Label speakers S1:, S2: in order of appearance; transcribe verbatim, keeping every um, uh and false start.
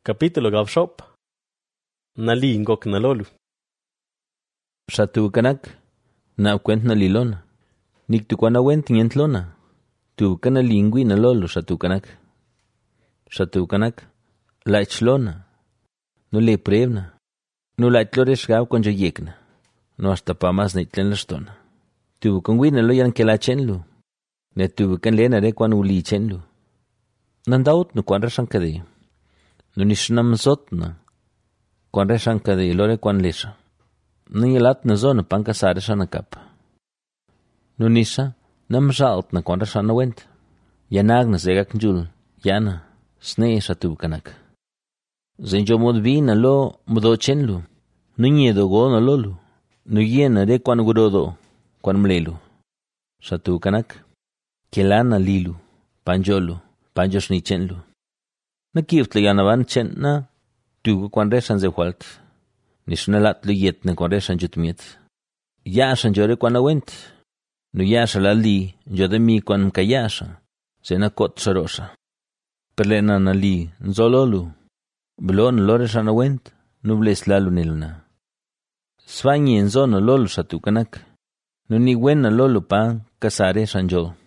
S1: Capítulo gavshop. Nali ngok nalolu.
S2: Xatukanak, na kwent na lilona. Niktukwana went nyentlona. Tukana lingui na lolo xatukanak. Xatukanak, laichlona. No le prevna. No laitlores gav konja yekna. No hasta pa más na itlen lastona. Tubukan wina lo yan kelachenlu. Ne tubukan lena re kwan uli chenlu. Nandaut no kwan rashankade. No nishnam zotna. Kwan rashankade lore kwan lesha. Nilat na zona panka sare shanakap. No nisha namjalt na kwan rashana went. Yanag na zegak njul. Yana sne xatukanak. Zenjo modvina lo mudo chenlu. No nyedo go na lolu. No yena de kwan gurodo. Kwan mlelu. Xatukanak. Kelana lilu. Panjolu. Panjosh ni chenlu. Nakiftle yanavan chenna. Tugu kwan reshan zewalt. Nishnalat lu yet na kwan reshan jutmiet. Yashan jore kwan awent. No yasha la li. Jode mi kwan kayasha. Zena kot sharosha. Perlena na li. Nzololu. Blon lore shan awent. Nubles lalu nilna. Swanyi enzo no lolu xatukanak. No ni wena lolu pa kasare shanjo.